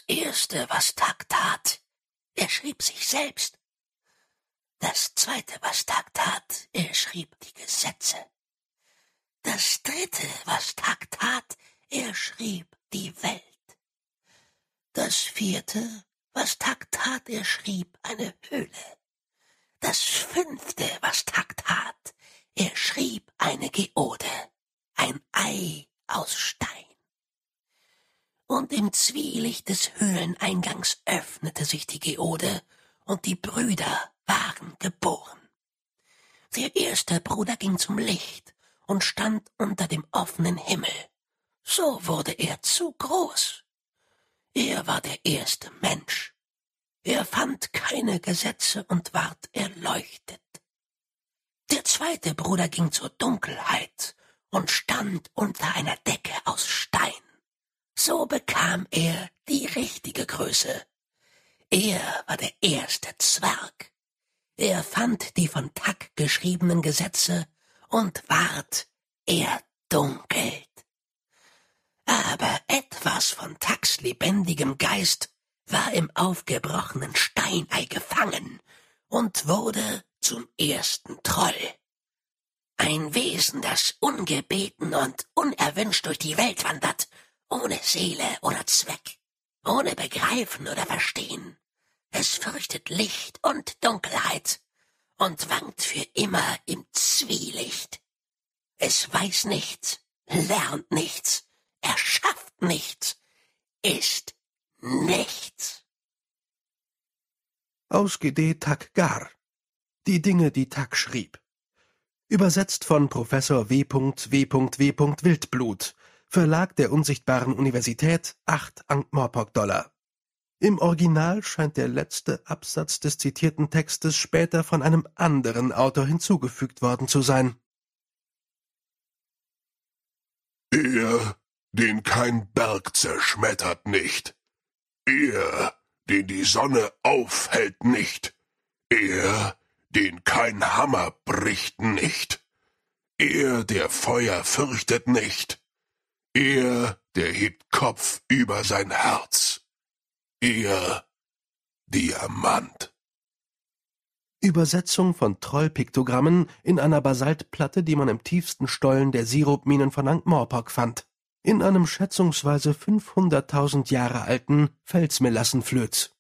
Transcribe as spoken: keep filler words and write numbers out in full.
Das Erste, was Tag tat, er schrieb sich selbst. Das Zweite, was Tag tat, er schrieb die Gesetze. Das Dritte, was Tag tat, er schrieb die Welt. Das Vierte, was Tag tat, er schrieb eine Höhle. Das Fünfte, was Tag tat, er schrieb eine Geode, ein Ei aus Stein. Und im Zwielicht des Höhleneingangs öffnete sich die Geode, und die Brüder waren geboren. Der erste Bruder ging zum Licht und stand unter dem offenen Himmel. So wurde er zu groß. Er war der erste Mensch. Er fand keine Gesetze und ward erleuchtet. Der zweite Bruder ging zur Dunkelheit und stand unter einer Decke aus Stein. So bekam er die richtige Größe. Er war der erste Zwerg. Er fand die von Tag geschriebenen Gesetze und ward erdunkelt. Aber etwas von Tags lebendigem Geist war im aufgebrochenen Steinei gefangen und wurde zum ersten Troll. Ein Wesen, das ungebeten und unerwünscht durch die Welt wandert, ohne Seele oder Zweck, ohne Begreifen oder Verstehen. Es fürchtet Licht und Dunkelheit und wankt für immer im Zwielicht. Es weiß nichts, lernt nichts, erschafft nichts, ist nichts. Aus Gede Tag Gar. Die Dinge, die Tag schrieb. Übersetzt von Professor W. W. W. Wildblut, Verlag der Unsichtbaren Universität, acht Ankh-Morpork-Dollar. Im Original scheint der letzte Absatz des zitierten Textes später von einem anderen Autor hinzugefügt worden zu sein. Er, den kein Berg zerschmettert nicht. Er, den die Sonne aufhält nicht. Er, den kein Hammer bricht nicht. Er, der Feuer fürchtet nicht. Er, der hebt Kopf über sein Herz. Er, Diamant. Übersetzung von Trollpiktogrammen in einer Basaltplatte, die man im tiefsten Stollen der Sirupminen von Ankh-Morpork fand, in einem schätzungsweise fünfhunderttausend Jahre alten Felsmelassenflöz.